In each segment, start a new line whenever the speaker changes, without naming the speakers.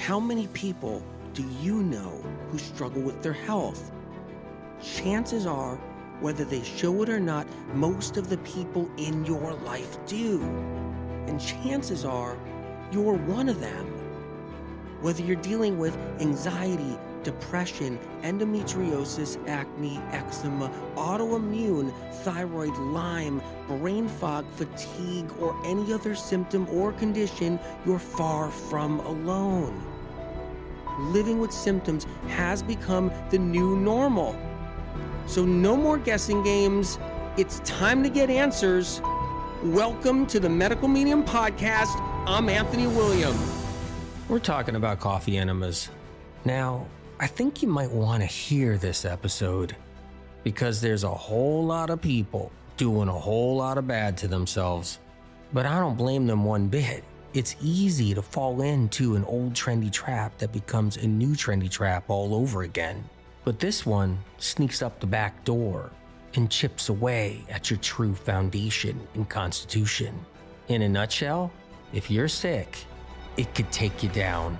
How many people do you know who struggle with their health? Chances are, whether they show it or not, most of the people in your life do. And chances are, you're one of them. Whether you're dealing with anxiety, depression, endometriosis, acne, eczema, autoimmune, thyroid, Lyme, brain fog, fatigue, or any other symptom or condition, you're far from alone. Living with symptoms has become the new normal. So no more guessing games. It's time to get answers. Welcome to the Medical Medium Podcast. I'm Anthony William. We're talking about coffee enemas. Now, I think you might want to hear this episode because there's a whole lot of people doing a whole lot of bad to themselves. But I don't blame them one bit. It's easy to fall into an old trendy trap that becomes a new trendy trap all over again. But this one sneaks up the back door and chips away at your true foundation and constitution. In a nutshell, if you're sick, it could take you down.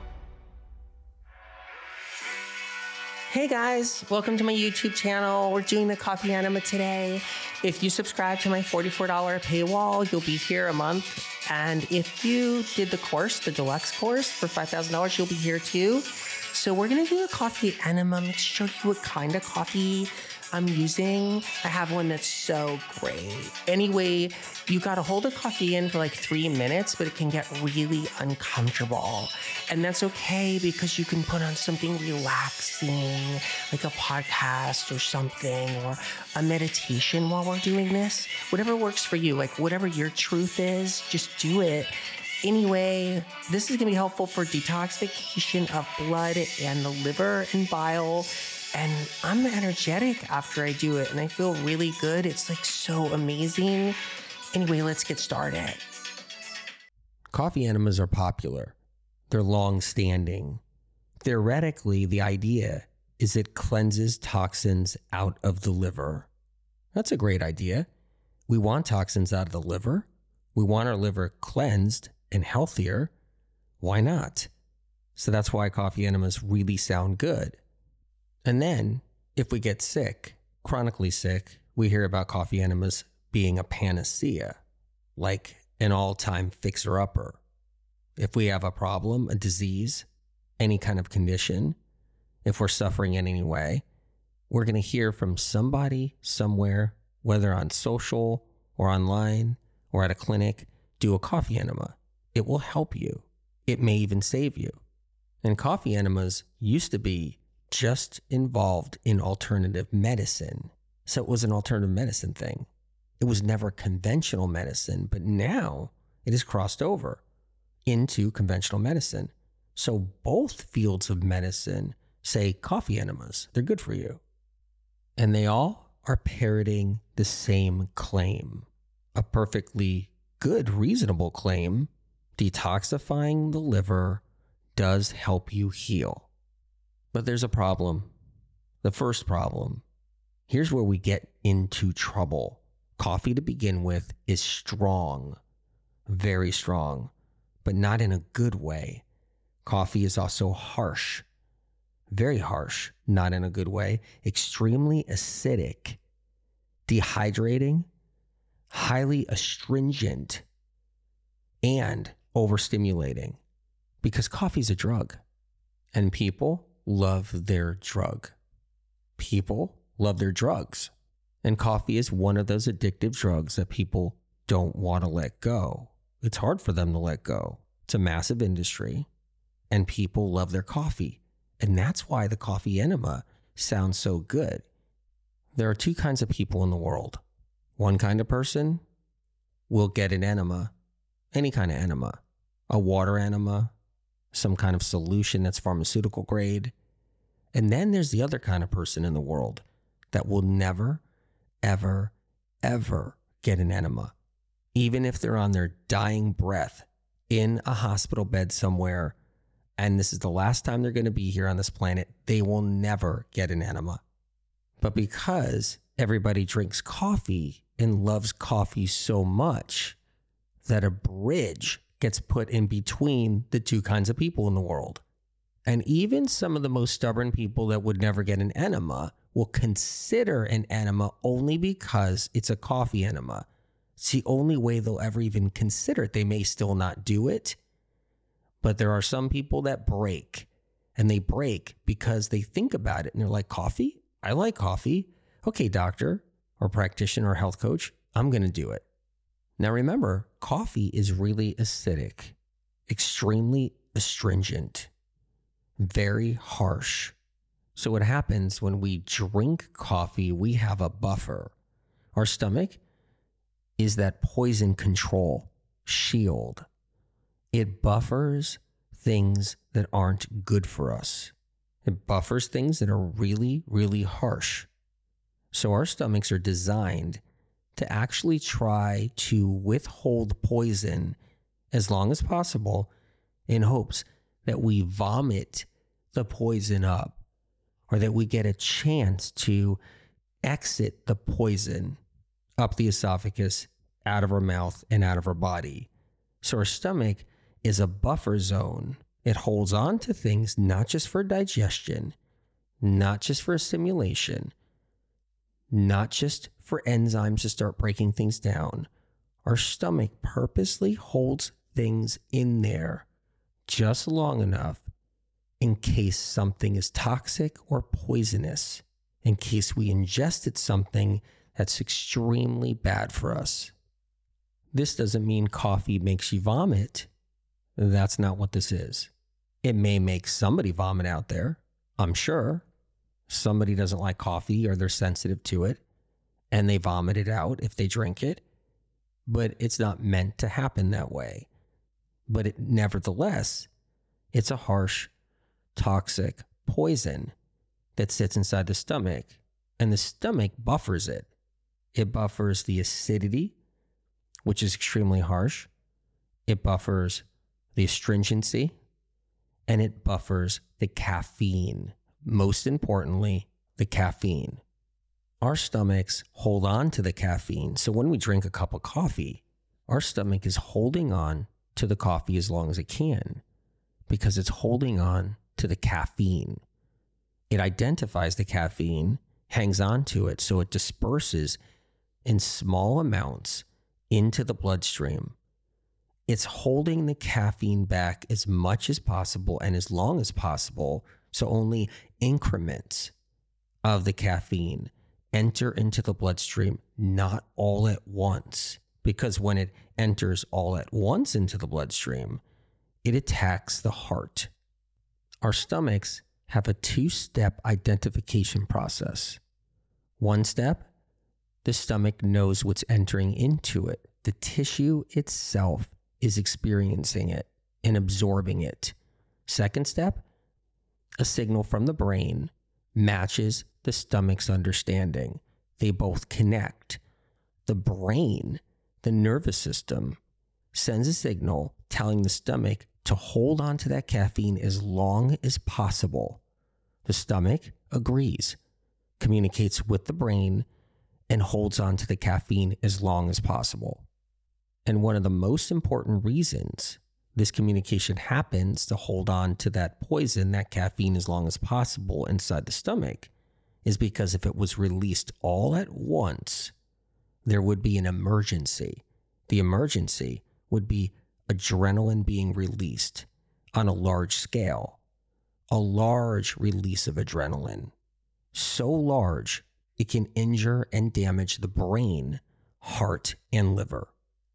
Hey guys, welcome to my YouTube channel. We're doing the coffee enema today. If you subscribe to my $44 paywall, you'll be here a month. And if you did the course, the deluxe course for $5,000, you'll be here too. So we're gonna do a coffee enema. I'm gonna show you what kind of coffee I'm using. I have one that's so great. Anyway, you gotta hold the coffee in for like 3 minutes, but it can get really uncomfortable. And that's okay because you can put on something relaxing, like a podcast or something, or a meditation while we're doing this. Whatever works for you, like whatever your truth is, just do it. Anyway, this is gonna be helpful for detoxification of blood and the liver and bile. And I'm energetic after I do it, and I feel really good. It's like so amazing. Anyway, let's get started. Coffee enemas are popular. They're long-standing. Theoretically, the idea is it cleanses toxins out of the liver. That's a great idea. We want toxins out of the liver. We want our liver cleansed and healthier. Why not? So that's why coffee enemas really sound good. And then, if we get sick, chronically sick, we hear about coffee enemas being a panacea, like an all-time fixer-upper. If we have a problem, a disease, any kind of condition, if we're suffering in any way, we're going to hear from somebody somewhere, whether on social or online or at a clinic, do a coffee enema. It will help you. It may even save you. And coffee enemas used to be just involved in alternative medicine. So it was an alternative medicine thing. It was never conventional medicine, but now it has crossed over into conventional medicine. So both fields of medicine say coffee enemas, they're good for you. And they all are parroting the same claim, a perfectly good, reasonable claim. Detoxifying the liver does help you heal. But there's a problem. The first problem. Here's where we get into trouble. Coffee to begin with is strong, very strong, but not in a good way. Coffee is also harsh, very harsh, not in a good way, extremely acidic, dehydrating, highly astringent, and overstimulating, because coffee is a drug and people love their drug. People love their drugs. And coffee is one of those addictive drugs that people don't want to let go. It's hard for them to let go. It's a massive industry and people love their coffee. And that's why the coffee enema sounds so good. There are two kinds of people in the world. One kind of person will get an enema, any kind of enema, a water enema, some kind of solution that's pharmaceutical grade. And then there's the other kind of person in the world that will never, ever, ever get an enema. Even if they're on their dying breath in a hospital bed somewhere, and this is the last time they're going to be here on this planet, they will never get an enema. But because everybody drinks coffee and loves coffee so much that a bridge gets put in between the two kinds of people in the world. And even some of the most stubborn people that would never get an enema will consider an enema only because it's a coffee enema. It's the only way they'll ever even consider it. They may still not do it, but there are some people that break, and they break because they think about it and they're like, coffee? I like coffee. Okay, doctor or practitioner or health coach, I'm going to do it. Now remember, coffee is really acidic, extremely astringent, very harsh. So what happens when we drink coffee, we have a buffer. Our stomach is that poison control shield. It buffers things that aren't good for us. It buffers things that are really, really harsh. So our stomachs are designed to actually try to withhold poison as long as possible in hopes that we vomit the poison up, or that we get a chance to exit the poison up the esophagus, out of our mouth, and out of our body. So our stomach is a buffer zone. It holds on to things not just for digestion, not just for assimilation, not just for enzymes to start breaking things down. Our stomach purposely holds things in there just long enough in case something is toxic or poisonous, in case we ingested something that's extremely bad for us. This doesn't mean coffee makes you vomit. That's not what this is. It may make somebody vomit out there, I'm sure. Somebody doesn't like coffee or they're sensitive to it and they vomit it out if they drink it, but it's not meant to happen that way. But nevertheless, it's a harsh, toxic poison that sits inside the stomach, and the stomach buffers it. It buffers the acidity, which is extremely harsh. It buffers the astringency, and it buffers the caffeine. Most importantly, the caffeine. Our stomachs hold on to the caffeine. So when we drink a cup of coffee, our stomach is holding on to the coffee as long as it can because it's holding on to the caffeine. It identifies the caffeine, hangs on to it, so it disperses in small amounts into the bloodstream. It's holding the caffeine back as much as possible and as long as possible, so only increments of the caffeine enter into the bloodstream, not all at once. Because when it enters all at once into the bloodstream, it attacks the heart. Our stomachs have a two-step identification process. One step, the stomach knows what's entering into it. The tissue itself is experiencing it and absorbing it. Second step, a signal from the brain matches the stomach's understanding. They both connect. The brain, the nervous system, sends a signal telling the stomach to hold on to that caffeine as long as possible. The stomach agrees, communicates with the brain, and holds on to the caffeine as long as possible. And one of the most important reasons this communication happens to hold on to that poison, that caffeine, as long as possible inside the stomach is because if it was released all at once, there would be an emergency. The emergency would be adrenaline being released on a large scale, a large release of adrenaline, so large it can injure and damage the brain, heart, and liver.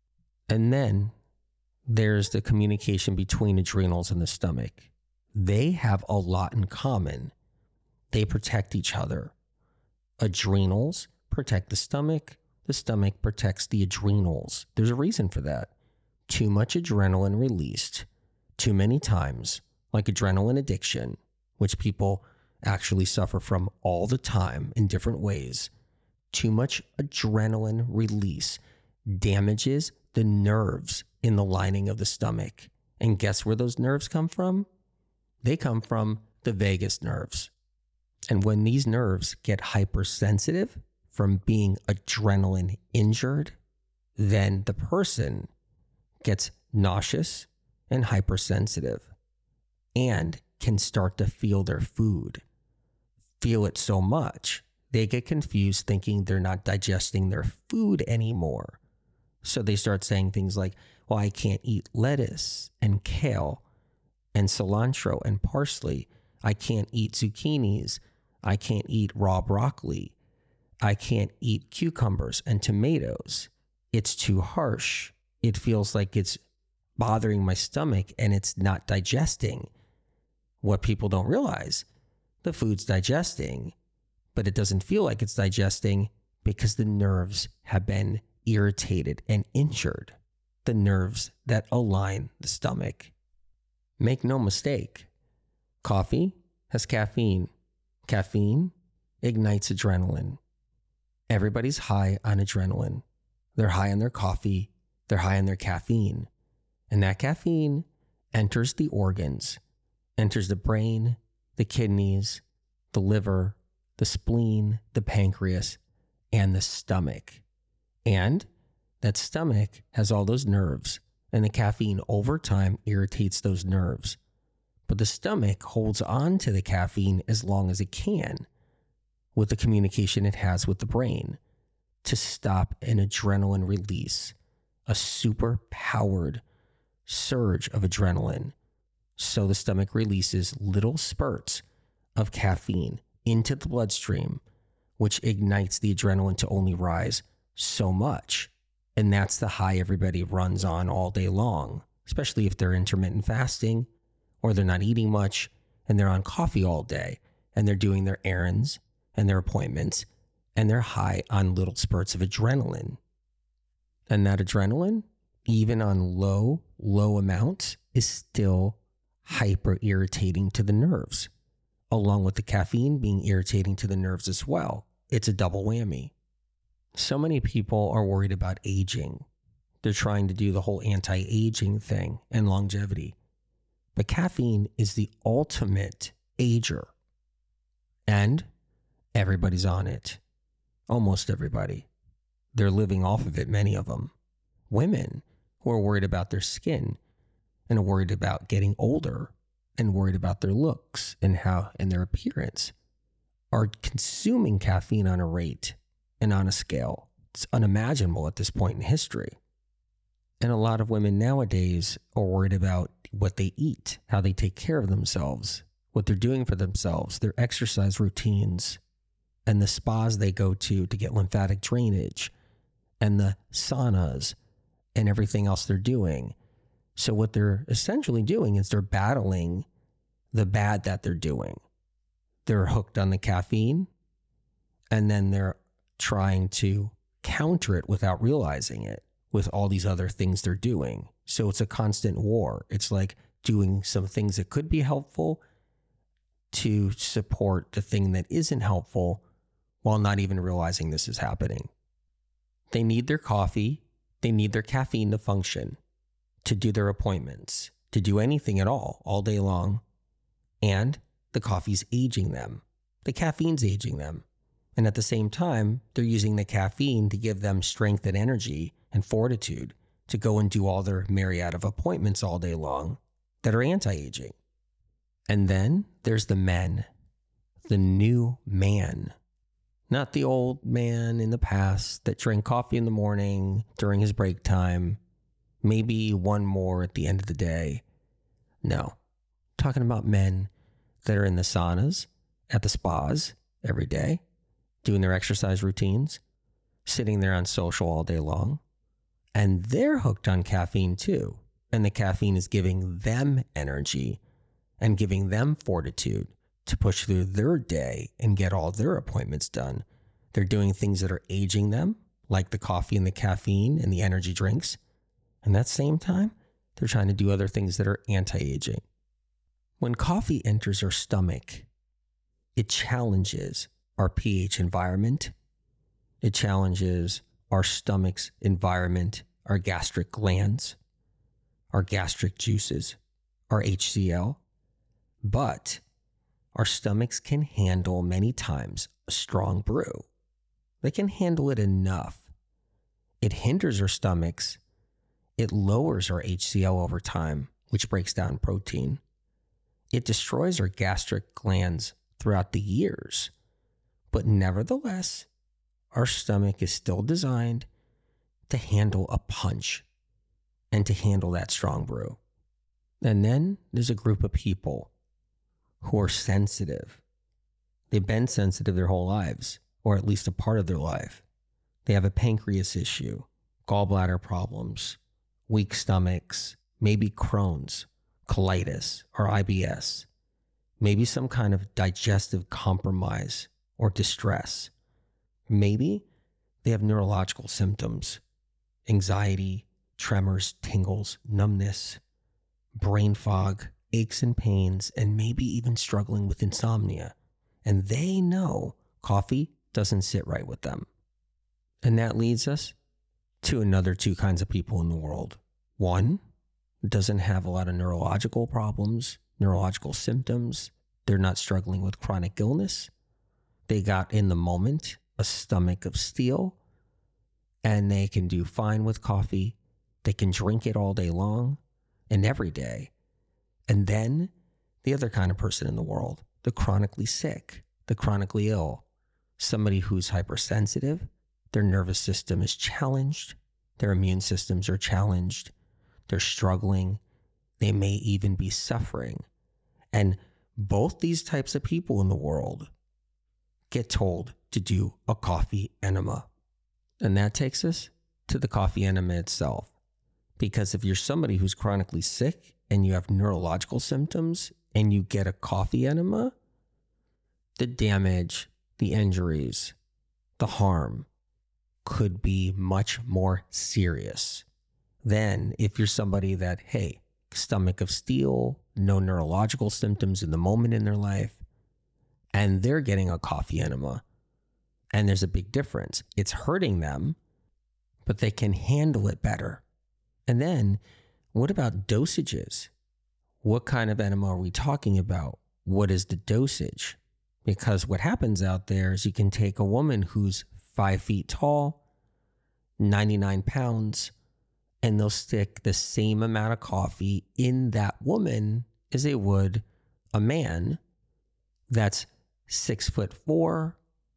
And then there's the communication between adrenals and the stomach. They have a lot in common. They protect each other. Adrenals protect the stomach protects the adrenals. There's a reason for that. Too much adrenaline released too many times, like adrenaline addiction, which people actually suffer from all the time in different ways. Too much adrenaline release damages the nerves in the lining of the stomach. And guess where those nerves come from? They come from the vagus nerves. And when these nerves get hypersensitive from being adrenaline injured, then the person gets nauseous and hypersensitive and can start to feel their food, feel it so much, they get confused thinking they're not digesting their food anymore. So they start saying things like, well, I can't eat lettuce and kale and cilantro and parsley. I can't eat zucchinis. I can't eat raw broccoli. I can't eat cucumbers and tomatoes. It's too harsh. It feels like it's bothering my stomach and it's not digesting. What people don't realize, the food's digesting, but it doesn't feel like it's digesting because the nerves have been irritated and injured. The nerves that align the stomach. Make no mistake, coffee has caffeine. Caffeine ignites adrenaline. Everybody's high on adrenaline. They're high on their coffee. They're high on their caffeine. And that caffeine enters the organs, enters the brain, the kidneys, the liver, the spleen, the pancreas, and the stomach. And that stomach has all those nerves, and the caffeine over time irritates those nerves. But the stomach holds on to the caffeine as long as it can with the communication it has with the brain to stop an adrenaline release, a super powered surge of adrenaline. So the stomach releases little spurts of caffeine into the bloodstream, which ignites the adrenaline to only rise so much. And that's the high everybody runs on all day long, especially if they're intermittent fasting or they're not eating much and they're on coffee all day and they're doing their errands and their appointments and they're high on little spurts of adrenaline. And that adrenaline, even on low amounts, is still hyper irritating to the nerves, along with the caffeine being irritating to the nerves as well. It's a double whammy. So many people are worried about aging. They're trying to do the whole anti-aging thing and longevity. But caffeine is the ultimate ager. And everybody's on it. Almost everybody. They're living off of it, many of them. Women who are worried about their skin and are worried about getting older and worried about their looks and their appearance are consuming caffeine on a rate and on a scale it's unimaginable at this point in history. And a lot of women nowadays are worried about what they eat, how they take care of themselves, what they're doing for themselves, their exercise routines, and the spas they go to get lymphatic drainage, and the saunas, and everything else they're doing. So what they're essentially doing is they're battling the bad that they're doing. They're hooked on the caffeine, and then they're trying to counter it without realizing it with all these other things they're doing. So it's a constant war. It's like doing some things that could be helpful to support the thing that isn't helpful while not even realizing this is happening. They need their coffee. They need their caffeine to function, to do their appointments, to do anything at all day long. And the coffee's aging them. The caffeine's aging them. And at the same time, they're using the caffeine to give them strength and energy and fortitude to go and do all their myriad of appointments all day long that are anti-aging. And then there's the men, the new man, not the old man in the past that drank coffee in the morning during his break time, maybe one more at the end of the day. No, talking about men that are in the saunas, at the spas every day, doing their exercise routines, sitting there on social all day long. And they're hooked on caffeine too. And the caffeine is giving them energy and giving them fortitude to push through their day and get all their appointments done. They're doing things that are aging them, like the coffee and the caffeine and the energy drinks. And at the same time, they're trying to do other things that are anti-aging. When coffee enters our stomach, it challenges our pH environment. It challenges our stomach's environment, our gastric glands, our gastric juices, our HCl. But our stomachs can handle many times a strong brew. They can handle it enough. It hinders our stomachs. It lowers our HCl over time, which breaks down protein. It destroys our gastric glands throughout the years. But nevertheless, our stomach is still designed to handle a punch and to handle that strong brew. And then there's a group of people who are sensitive. They've been sensitive their whole lives, or at least a part of their life. They have a pancreas issue, gallbladder problems, weak stomachs, maybe Crohn's, colitis, or IBS, maybe some kind of digestive compromise or distress. Maybe they have neurological symptoms, anxiety, tremors, tingles, numbness, brain fog, aches and pains, and maybe even struggling with insomnia. And they know coffee doesn't sit right with them. And that leads us to another two kinds of people in the world. One doesn't have a lot of neurological problems, neurological symptoms. They're not struggling with chronic illness. They got in the moment a stomach of steel, and they can do fine with coffee. They can drink it all day long and every day. And then the other kind of person in the world, the chronically sick, the chronically ill, somebody who's hypersensitive, their nervous system is challenged, their immune systems are challenged, they're struggling, they may even be suffering. And both these types of people in the world get told to do a coffee enema. And that takes us to the coffee enema itself. Because if you're somebody who's chronically sick and you have neurological symptoms and you get a coffee enema, the damage, the injuries, the harm could be much more serious than if you're somebody that, hey, stomach of steel, no neurological symptoms in the moment in their life, and they're getting a coffee enema. And there's a big difference. It's hurting them, but they can handle it better. And then what about dosages? What kind of enema are we talking about? What is the dosage? Because what happens out there is you can take a woman who's 5 feet tall, 99 pounds, and they'll stick the same amount of coffee in that woman as they would a man that's 6'4",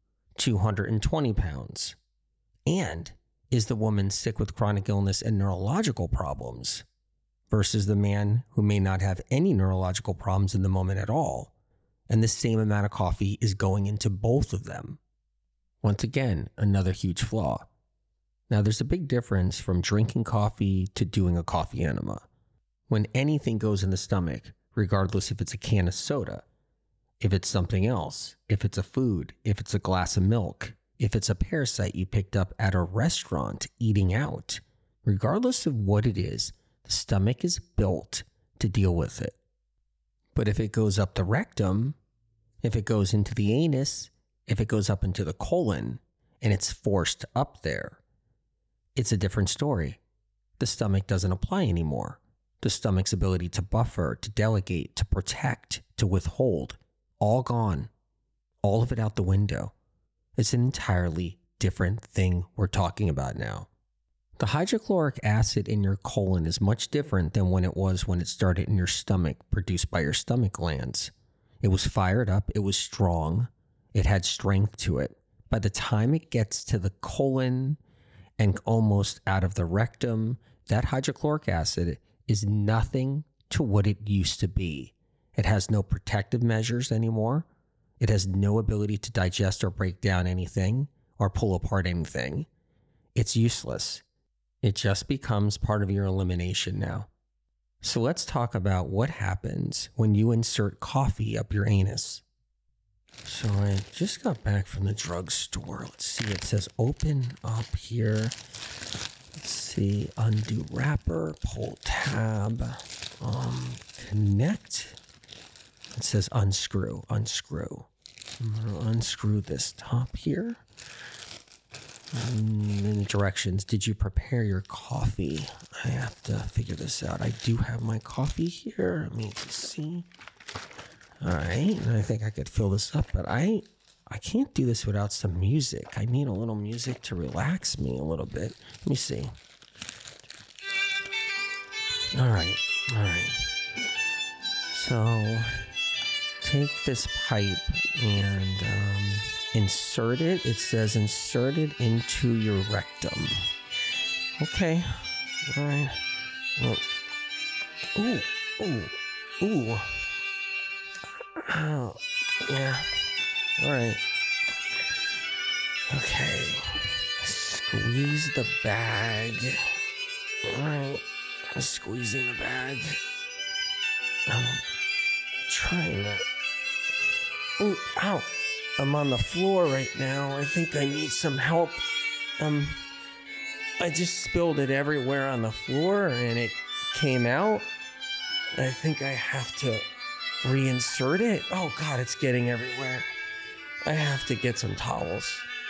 220 pounds. And is the woman sick with chronic illness and neurological problems versus the man who may not have any neurological problems in the moment at all? And the same amount of coffee is going into both of them. Once again, another huge flaw. Now, there's a big difference from drinking coffee to doing a coffee enema. When anything goes in the stomach, regardless if it's a can of soda, if it's something else, if it's a food, if it's a glass of milk, if it's a parasite you picked up at a restaurant eating out, regardless of what it is, the stomach is built to deal with it. But if it goes up the rectum, if it goes into the anus, if it goes up into the colon, and it's forced up there, it's a different story. The stomach doesn't apply anymore. The stomach's ability to buffer, to delegate, to protect, to withhold, all gone. All of it out the window. It's an entirely different thing we're talking about now. The hydrochloric acid in your colon is much different than when it was when it started in your stomach, produced by your stomach glands. It was fired up, it was strong, it had strength to it. By the time it gets to the colon and almost out of the rectum, that hydrochloric acid is nothing to what it used to be. It has no protective measures anymore. It has no ability to digest or break down anything or pull apart anything. It's useless. It just becomes part of your elimination now. So let's talk about what happens when you insert coffee up your anus. So I just got back from the drugstore. Let's see, it says open up here. Let's see, undo wrapper, pull tab, connect. It says unscrew. I'm going to unscrew this top here. In the directions, did you prepare your coffee? I have to figure this out. I do have my coffee here. Let me just see. All right, and I think I could fill this up, but I can't do this without some music. I need a little music to relax me a little bit. Let me see. All right. So take this pipe and insert it. It says insert it into your rectum. Okay. All right. Oh. Ooh. Ooh. Ooh. Oh. Yeah. All right. Okay. Squeeze the bag. All right. I'm squeezing the bag. I'm trying to... Ooh, ow. I'm on the floor right now. I think I need some help. I just spilled it everywhere on the floor and it came out. I think I have to reinsert it. Oh God, it's getting everywhere. I have to get some towels.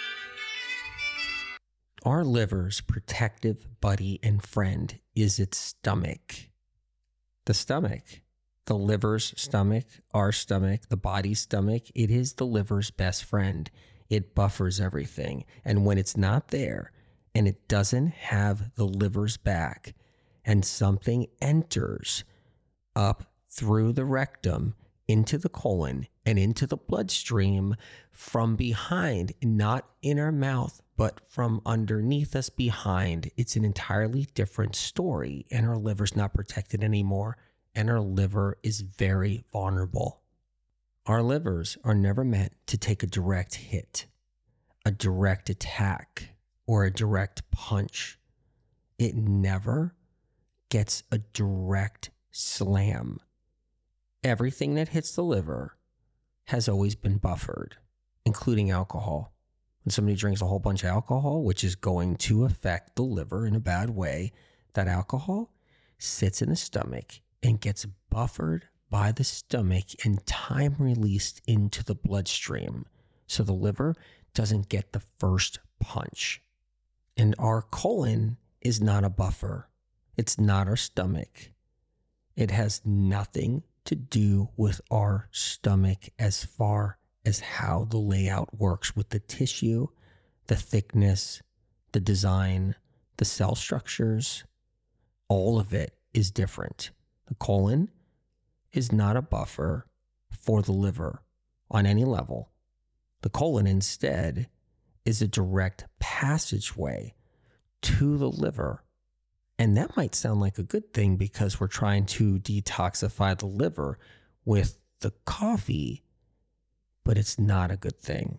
Our liver's protective buddy and friend is its stomach. The stomach. The liver's stomach, our stomach, the body's stomach, it is the liver's best friend. It buffers everything. And when it's not there and it doesn't have the liver's back and something enters up through the rectum into the colon and into the bloodstream from behind, not in our mouth, but from underneath us behind, it's an entirely different story. And our liver's not protected anymore. And our liver is very vulnerable. Our livers are never meant to take a direct hit, a direct attack, or a direct punch. It never gets a direct slam. Everything that hits the liver has always been buffered, including alcohol. When somebody drinks a whole bunch of alcohol, which is going to affect the liver in a bad way, that alcohol sits in the stomach and gets buffered by the stomach and time released into the bloodstream. So the liver doesn't get the first punch. And our colon is not a buffer. It's not our stomach. It has nothing to do with our stomach as far as how the layout works with the tissue, the thickness, the design, the cell structures. All of it is different. The colon is not a buffer for the liver on any level. The colon instead is a direct passageway to the liver. And that might sound like a good thing because we're trying to detoxify the liver with the coffee, but it's not a good thing.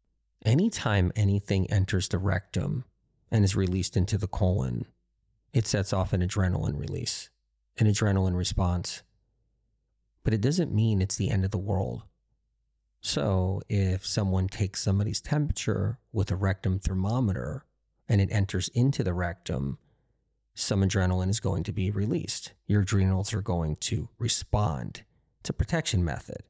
Anytime anything enters the rectum and is released into the colon, it sets off an adrenaline release. An adrenaline response. But it doesn't mean it's the end of the world. So if someone takes somebody's temperature with a rectum thermometer and it enters into the rectum, some adrenaline is going to be released. Your adrenals are going to respond. It's a protection method.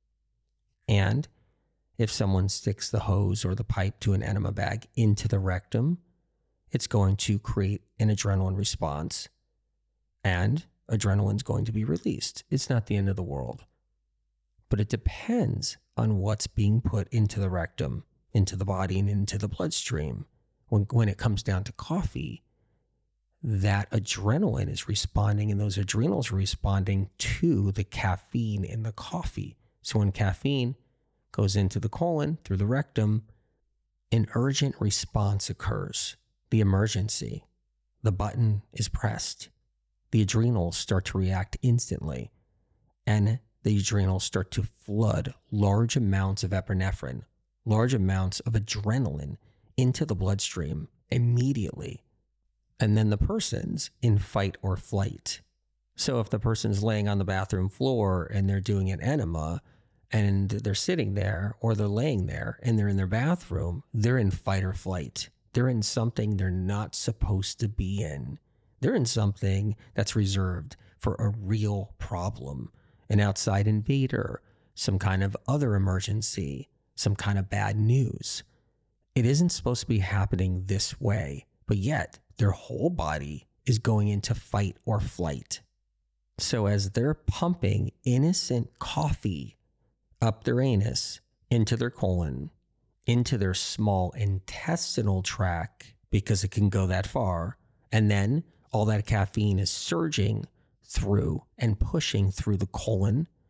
And if someone sticks the hose or the pipe to an enema bag into the rectum, it's going to create an adrenaline response. And adrenaline's going to be released. It's not the end of the world. But it depends on what's being put into the rectum, into the body, and into the bloodstream. When it comes down to coffee, that adrenaline is responding and those adrenals are responding to the caffeine in the coffee. So when caffeine goes into the colon through the rectum, an urgent response occurs. The emergency. The button is pressed. The adrenals start to react instantly, and the adrenals start to flood large amounts of epinephrine, large amounts of adrenaline into the bloodstream immediately. And then the person's in fight or flight. So if the person's laying on the bathroom floor and they're doing an enema and they're sitting there or they're laying there and they're in their bathroom, they're in fight or flight. They're in something they're not supposed to be in. They're in something that's reserved for a real problem, an outside invader, some kind of other emergency, some kind of bad news. It isn't supposed to be happening this way, but yet their whole body is going into fight or flight. So as they're pumping innocent coffee up their anus, into their colon, into their small intestinal tract, because it can go that far, and then all that caffeine is surging through and pushing through the colon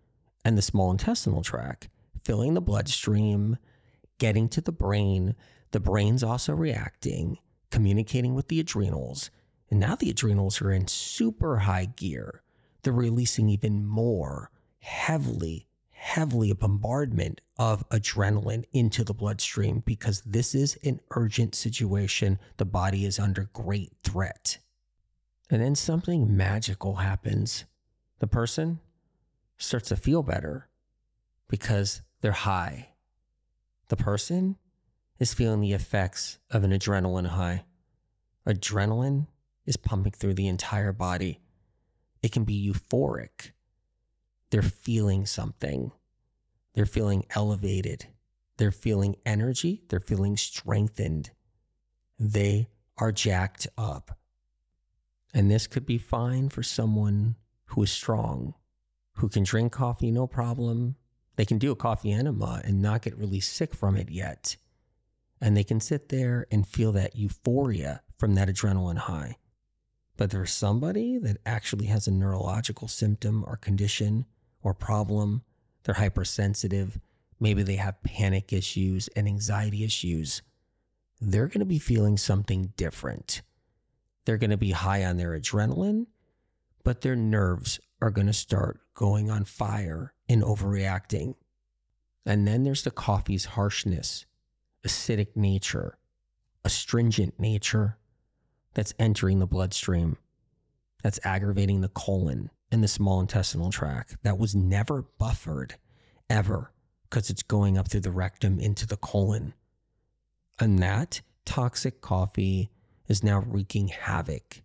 and the small intestinal tract, filling the bloodstream, getting to the brain. The brain's also reacting, communicating with the adrenals. And now the adrenals are in super high gear. They're releasing even more heavily a bombardment of adrenaline into the bloodstream because this is an urgent situation. The body is under great threat. And then something magical happens. The person starts to feel better because they're high. The person is feeling the effects of an adrenaline high. Adrenaline is pumping through the entire body. It can be euphoric. They're feeling something. They're feeling elevated. They're feeling energy. They're feeling strengthened. They are jacked up. And this could be fine for someone who is strong, who can drink coffee no problem. They can do a coffee enema and not get really sick from it yet. And they can sit there and feel that euphoria from that adrenaline high. But there's somebody that actually has a neurological symptom or condition or problem. They're hypersensitive. Maybe they have panic issues and anxiety issues. They're going to be feeling something different. They're going to be high on their adrenaline, but their nerves are going to start going on fire and overreacting. And then there's the coffee's harshness, acidic nature, astringent nature that's entering the bloodstream, that's aggravating the colon and the small intestinal tract that was never buffered ever because it's going up through the rectum into the colon. And that toxic coffee is now wreaking havoc.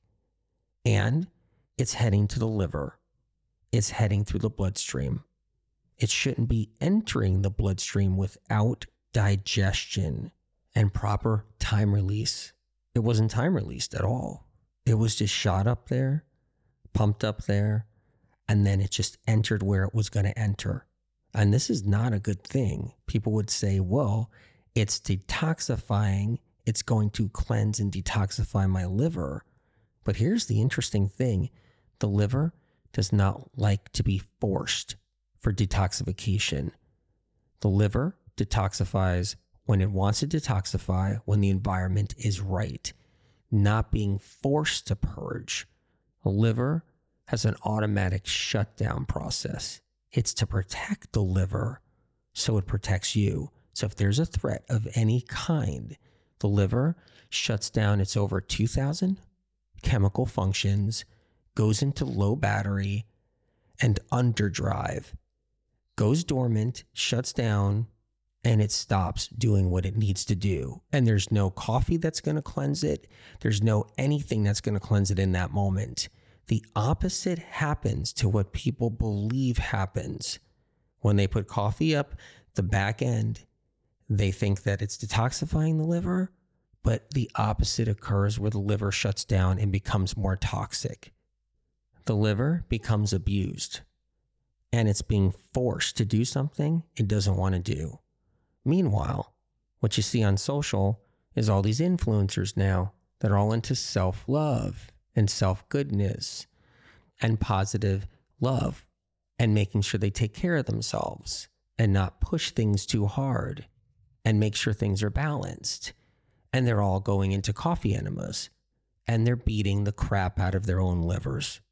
And it's heading to the liver. It's heading through the bloodstream. It shouldn't be entering the bloodstream without digestion and proper time release. It wasn't time released at all. It was just shot up there, pumped up there, and then it just entered where it was going to enter. And this is not a good thing. People would say, well, it's detoxifying. It's going to cleanse and detoxify my liver. But here's the interesting thing. The liver does not like to be forced for detoxification. The liver detoxifies when it wants to detoxify, when the environment is right, not being forced to purge. The liver has an automatic shutdown process. It's to protect the liver, so it protects you. So if there's a threat of any kind, the liver shuts down its over 2,000 chemical functions, goes into low battery and underdrive, goes dormant, shuts down, and it stops doing what it needs to do. And there's no coffee that's going to cleanse it. There's no anything that's going to cleanse it in that moment. The opposite happens to what people believe happens. When they put coffee up the back end, they think that it's detoxifying the liver, but the opposite occurs where the liver shuts down and becomes more toxic. The liver becomes abused, and it's being forced to do something it doesn't want to do. Meanwhile, what you see on social is all these influencers now that are all into self-love and self-goodness and positive love and making sure they take care of themselves and not push things too hard and make sure things are balanced. And they're all going into coffee enemas and they're beating the crap out of their own livers.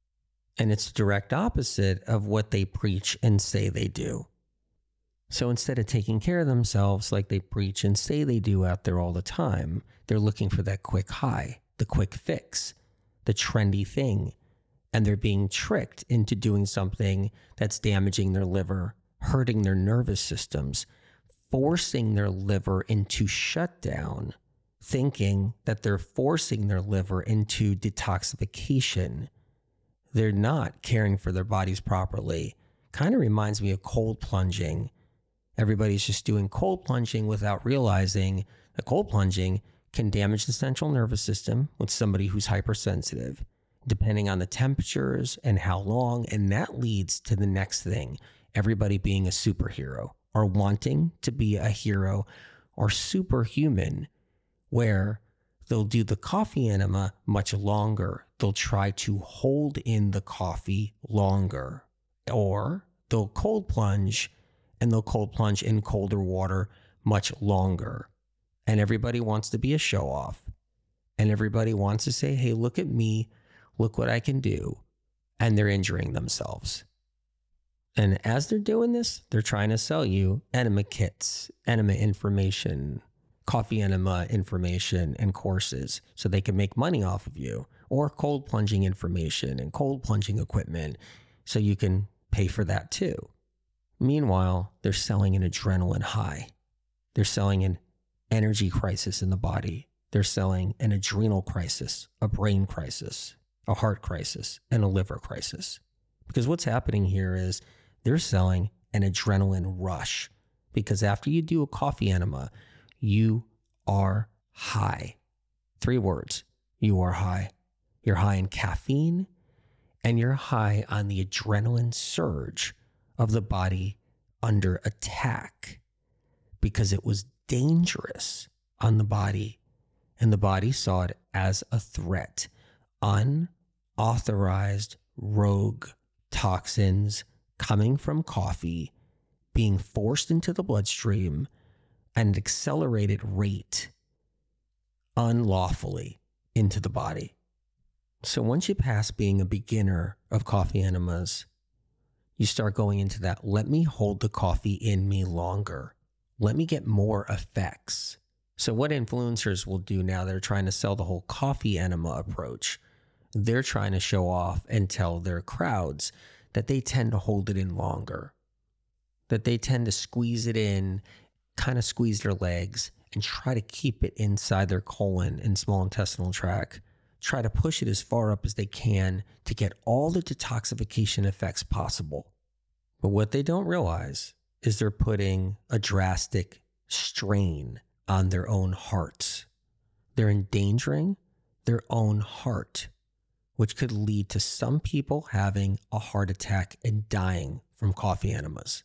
And it's the direct opposite of what they preach and say they do. So instead of taking care of themselves like they preach and say they do out there all the time, they're looking for that quick high, the quick fix, the trendy thing. And they're being tricked into doing something that's damaging their liver, hurting their nervous systems, forcing their liver into shutdown, thinking that they're forcing their liver into detoxification. They're not caring for their bodies properly. Kind of reminds me of cold plunging. Everybody's just doing cold plunging without realizing that cold plunging can damage the central nervous system with somebody who's hypersensitive, depending on the temperatures and how long. And that leads to the next thing, everybody being a superhero or wanting to be a hero or superhuman, where they'll do the coffee enema much longer. They'll try to hold in the coffee longer, or they'll cold plunge, and they'll cold plunge in colder water much longer. And everybody wants to be a show off. And everybody wants to say, hey, look at me, look what I can do. And they're injuring themselves. And as they're doing this, they're trying to sell you enema kits, enema information, coffee enema information, and courses so they can make money off of you, or cold plunging information and cold plunging equipment so you can pay for that too. Meanwhile, they're selling an adrenaline high. They're selling an energy crisis in the body. They're selling an adrenal crisis, a brain crisis, a heart crisis, and a liver crisis. Because what's happening here is they're selling an adrenaline rush. Because after you do a coffee enema, you are high. 3 words. You are high. You're high in caffeine, and you're high on the adrenaline surge of the body under attack because it was dangerous on the body, and the body saw it as a threat. Unauthorized rogue toxins coming from coffee being forced into the bloodstream at an accelerated rate unlawfully into the body. So once you pass being a beginner of coffee enemas, you start going into that, let me hold the coffee in me longer. Let me get more effects. So what influencers will do now, they're trying to sell the whole coffee enema approach. They're trying to show off and tell their crowds that they tend to hold it in longer, that they tend to squeeze it in, kind of squeeze their legs and try to keep it inside their colon and small intestinal tract. Try to push it as far up as they can to get all the detoxification effects possible. But what they don't realize is they're putting a drastic strain on their own hearts. They're endangering their own heart, which could lead to some people having a heart attack and dying from coffee enemas.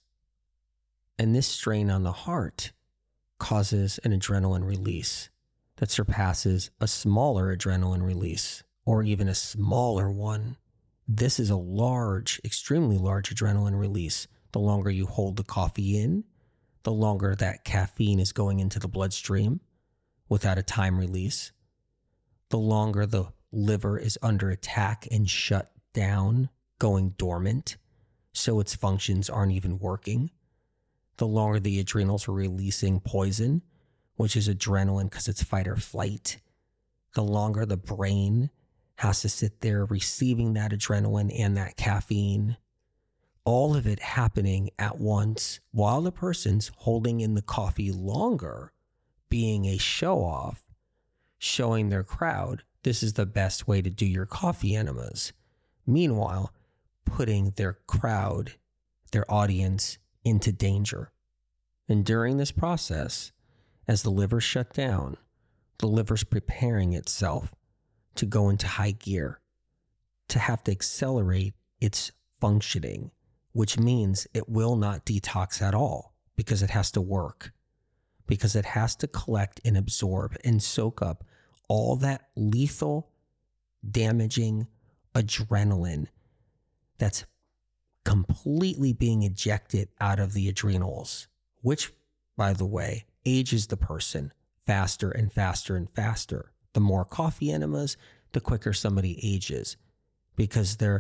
And this strain on the heart causes an adrenaline release that surpasses a smaller adrenaline release, or even a smaller one. This is a large, extremely large adrenaline release. The longer you hold the coffee in, the longer that caffeine is going into the bloodstream without a time release, the longer the liver is under attack and shut down, going dormant, so its functions aren't even working, the longer the adrenals are releasing poison, which is adrenaline because it's fight or flight, the longer the brain has to sit there receiving that adrenaline and that caffeine, all of it happening at once while the person's holding in the coffee longer, being a show-off, showing their crowd, this is the best way to do your coffee enemas. Meanwhile, putting their crowd, their audience, into danger. And during this process, as the liver shut down, the liver's preparing itself to go into high gear, to have to accelerate its functioning, which means it will not detox at all because it has to work, because it has to collect and absorb and soak up all that lethal, damaging adrenaline that's completely being ejected out of the adrenals, which, by the way, ages the person faster and faster and faster. The more coffee enemas, the quicker somebody ages because they're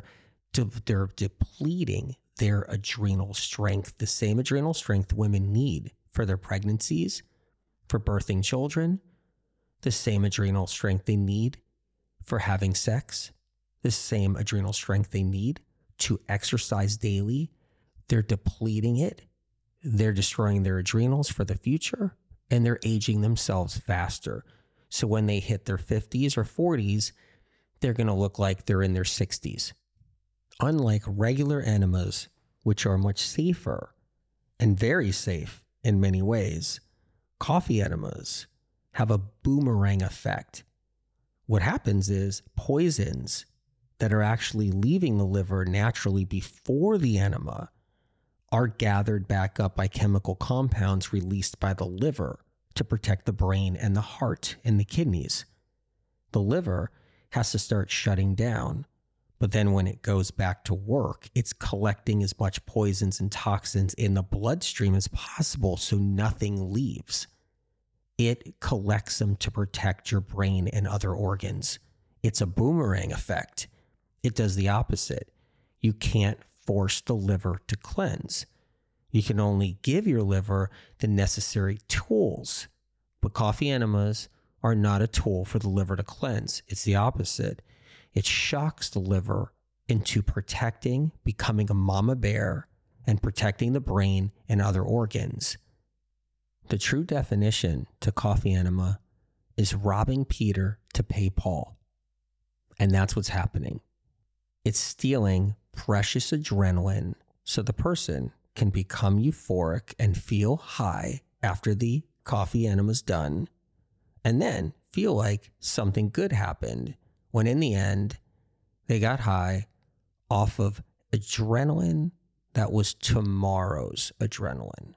depleting their adrenal strength, the same adrenal strength women need for their pregnancies, for birthing children, the same adrenal strength they need for having sex, the same adrenal strength they need to exercise daily. They're depleting it. They're destroying their adrenals for the future, and they're aging themselves faster. So when they hit their 50s or 40s, they're going to look like they're in their 60s. Unlike regular enemas, which are much safer and very safe in many ways, coffee enemas have a boomerang effect. What happens is poisons that are actually leaving the liver naturally before the enema are gathered back up by chemical compounds released by the liver to protect the brain and the heart and the kidneys. The liver has to start shutting down But then when it goes back to work, it's collecting as much poisons and toxins in the bloodstream as possible so nothing leaves. It collects them to protect your brain and other organs. It's a boomerang effect. It does the opposite. You can't force the liver to cleanse. You can only give your liver the necessary tools. But coffee enemas are not a tool for the liver to cleanse. It's the opposite. It shocks the liver into protecting, becoming a mama bear, and protecting the brain and other organs. The true definition to coffee enema is robbing Peter to pay Paul. And that's what's happening. It's stealing precious adrenaline so the person can become euphoric and feel high after the coffee enema's done, and then feel like something good happened, when in the end, they got high off of adrenaline that was tomorrow's adrenaline.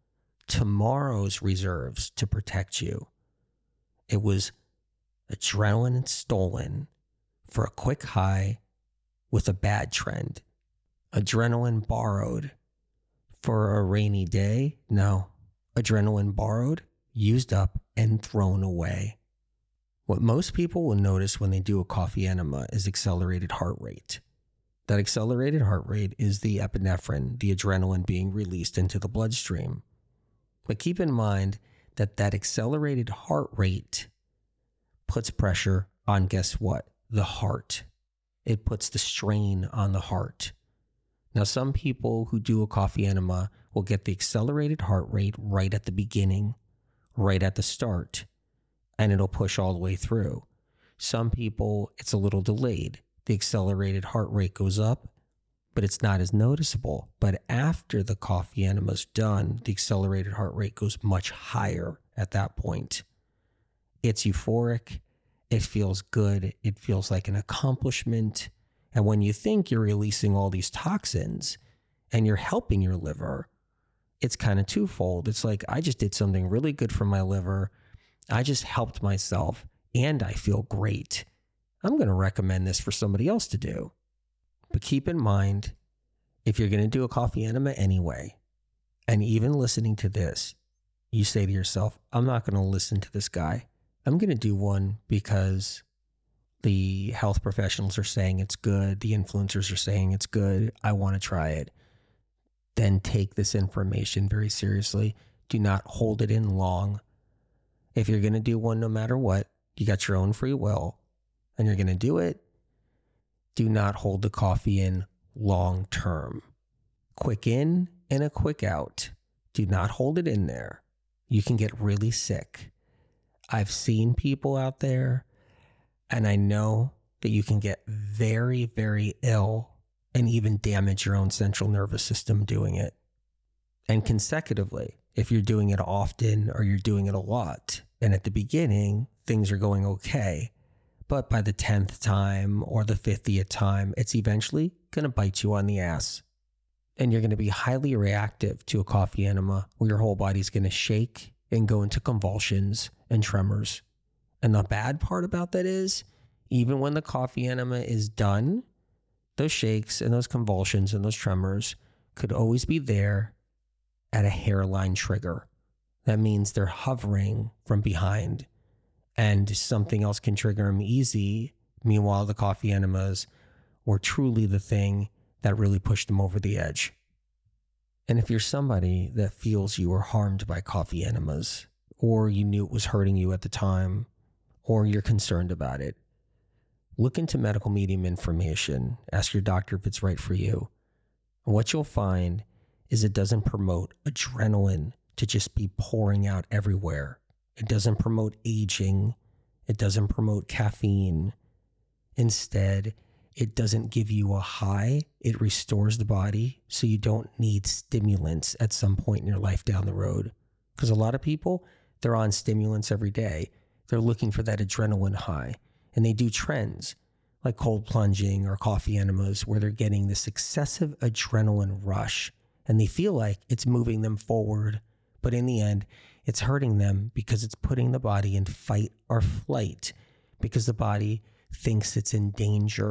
Tomorrow's reserves to protect you. It was adrenaline stolen for a quick high with a bad trend. Adrenaline borrowed for a rainy day. No, adrenaline borrowed, used up, and thrown away. What most people will notice when they do a coffee enema is accelerated heart rate. That accelerated heart rate is the epinephrine, the adrenaline being released into the bloodstream. But keep in mind that accelerated heart rate puts pressure on, guess what? The heart. It puts the strain on the heart. Now, some people who do a coffee enema will get the accelerated heart rate right at the beginning, right at the start, and it'll push all the way through. Some people, it's a little delayed. The accelerated heart rate goes up, but it's not as noticeable. But after the coffee enema's done, the accelerated heart rate goes much higher at that point. It's euphoric. It feels good. It feels like an accomplishment. And when you think you're releasing all these toxins and you're helping your liver, it's kind of twofold. It's like, I just did something really good for my liver. I just helped myself and I feel great. I'm going to recommend this for somebody else to do. But keep in mind, if you're going to do a coffee enema anyway, and even listening to this, you say to yourself, I'm not going to listen to this guy. I'm going to do one because the health professionals are saying it's good. The influencers are saying it's good. I want to try it. Then take this information very seriously. Do not hold it in long. If you're going to do one no matter what, you got your own free will, and you're going to do it, do not hold the coffee in long term. Quick in and a quick out. Do not hold it in there. You can get really sick. I've seen people out there, and I know that you can get very, very ill and even damage your own central nervous system doing it. And consecutively, if you're doing it often or you're doing it a lot, and at the beginning, things are going okay, but by the 10th time or the 50th time, it's eventually going to bite you on the ass. And you're going to be highly reactive to a coffee enema where your whole body's going to shake and go into convulsions and tremors. And the bad part about that is, even when the coffee enema is done, those shakes and those convulsions and those tremors could always be there at a hairline trigger. That means they're hovering from behind and something else can trigger them easy. Meanwhile, the coffee enemas were truly the thing that really pushed them over the edge. And if you're somebody that feels you were harmed by coffee enemas, or you knew it was hurting you at the time, or you're concerned about it, look into medical medium information. Ask your doctor if it's right for you. And what you'll find is it doesn't promote adrenaline to just be pouring out everywhere. It doesn't promote aging. It doesn't promote caffeine. Instead, it doesn't give you a high. It restores the body so you don't need stimulants at some point in your life down the road. Because a lot of people, they're on stimulants every day. They're looking for that adrenaline high. And they do trends like cold plunging or coffee enemas where they're getting this excessive adrenaline rush. And they feel like it's moving them forward. But in the end, it's hurting them because it's putting the body in fight or flight because the body thinks it's in danger,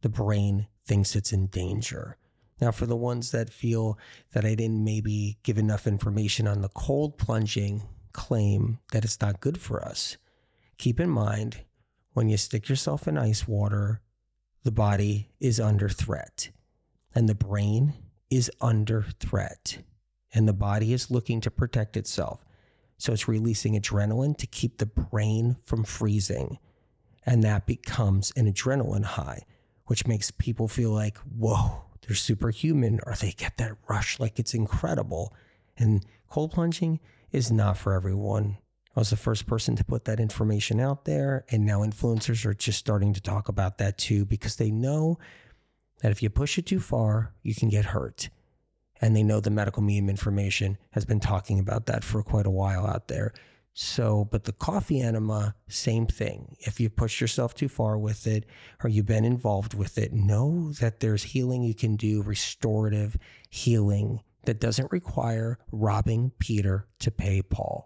the brain thinks it's in danger. Now, for the ones that feel that I didn't maybe give enough information on the cold plunging claim that it's not good for us, keep in mind, when you stick yourself in ice water, the body is under threat and the brain is under threat and the body is looking to protect itself. So it's releasing adrenaline to keep the brain from freezing. And that becomes an adrenaline high, which makes people feel like, whoa, they're superhuman, or they get that rush like it's incredible. And cold plunging is not for everyone. I was the first person to put that information out there, and now influencers are just starting to talk about that too, because they know that if you push it too far, you can get hurt. And they know the medical medium information has been talking about that for quite a while out there. So, but the coffee enema, same thing. If you push yourself too far with it or you've been involved with it, know that there's healing you can do, restorative healing that doesn't require robbing Peter to pay Paul.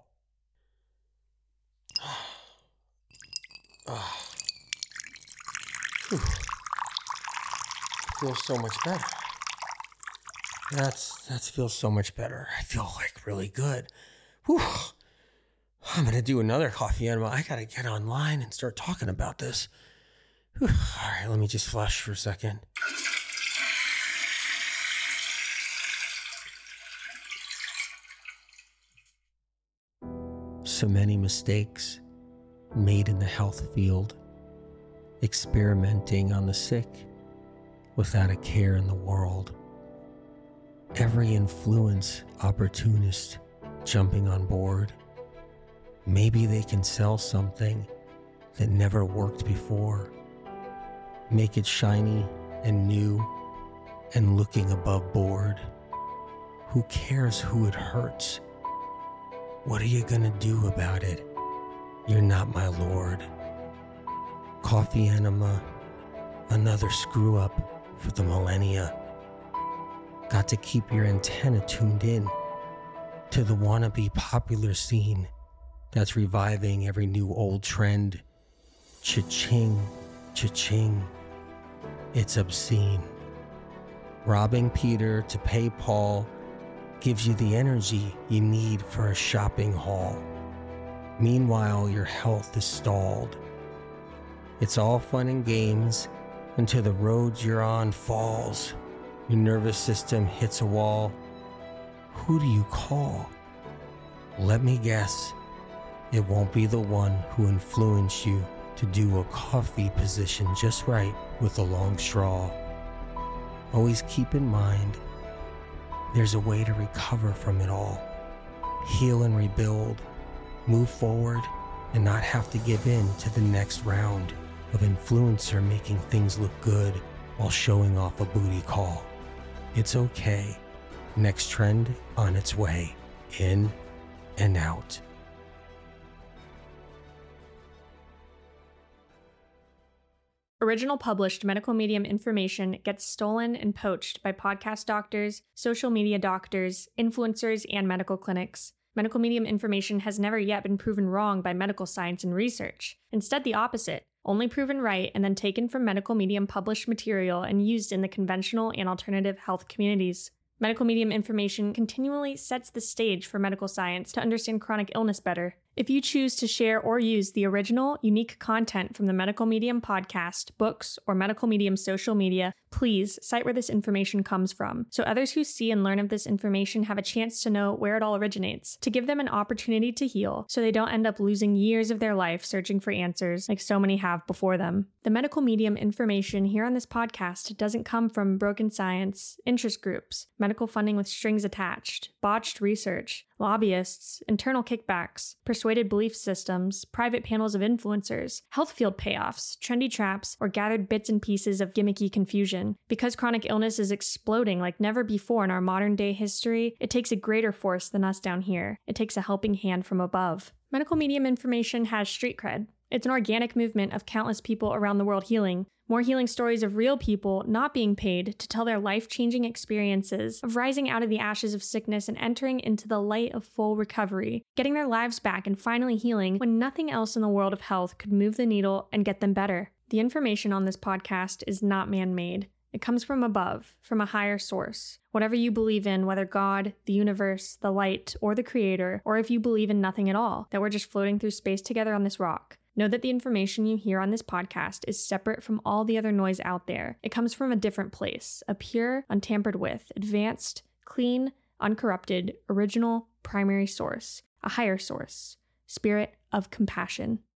Feels so much better. That feels so much better. I feel like really good. Whew. I'm going to do another coffee enema. I got to get online and start talking about this. Whew. All right, let me just flush for a second. So many mistakes made in the health field, experimenting on the sick without a care in the world. Every influence opportunist jumping on board. Maybe they can sell something that never worked before. Make it shiny and new and looking above board. Who cares who it hurts? What are you gonna do about it? You're not my lord. Coffee enema, another screw up for the millennia. Got to keep your antenna tuned in to the wannabe popular scene that's reviving every new old trend. Cha-ching, cha-ching. It's obscene. Robbing Peter to pay Paul gives you the energy you need for a shopping haul. Meanwhile, your health is stalled. It's all fun and games until the road you're on falls. Your nervous system hits a wall. Who do you call? Let me guess. It won't be the one who influenced you to do a coffee position just right with a long straw. Always keep in mind, there's a way to recover from it all. Heal and rebuild, move forward, and not have to give in to the next round of influencer making things look good while showing off a booty call. It's okay. Next trend on its way. In and out.
Original published medical medium information gets stolen and poached by podcast doctors, social media doctors, influencers, and medical clinics. Medical medium information has never yet been proven wrong by medical science and research. Instead, the opposite. Only proven right and then taken from medical medium published material and used in the conventional and alternative health communities. Medical medium information continually sets the stage for medical science to understand chronic illness better. If you choose to share or use the original, unique content from the Medical Medium podcast, books, or Medical Medium social media, please cite where this information comes from, so others who see and learn of this information have a chance to know where it all originates, to give them an opportunity to heal, so they don't end up losing years of their life searching for answers like so many have before them. The Medical Medium information here on this podcast doesn't come from broken science, interest groups, medical funding with strings attached, botched research, lobbyists, internal kickbacks, persuaded belief systems, private panels of influencers, health field payoffs, trendy traps, or gathered bits and pieces of gimmicky confusion. Because chronic illness is exploding like never before in our modern day history, it takes a greater force than us down here. It takes a helping hand from above. Medical medium information has street cred. It's an organic movement of countless people around the world healing. More healing stories of real people not being paid to tell their life-changing experiences of rising out of the ashes of sickness and entering into the light of full recovery, getting their lives back and finally healing when nothing else in the world of health could move the needle and get them better. The information on this podcast is not man-made. It comes from above, from a higher source. Whatever you believe in, whether God, the universe, the light, or the creator, or if you believe in nothing at all, that we're just floating through space together on this rock, know that the information you hear on this podcast is separate from all the other noise out there. It comes from a different place, a pure, untampered with, advanced, clean, uncorrupted, original, primary source, a higher source, spirit of compassion.